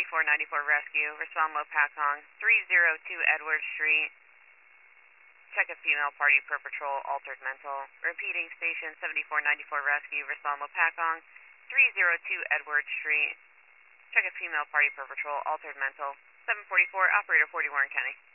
7494 Rescue. Respond Lopakong, 302 Edward Street. Check a female party per patrol, altered mental. Repeating, station 7494 Rescue. Respond Lopakong, 302 Edward Street. Check a female party per patrol, altered mental. 744, operator 40 Warren County.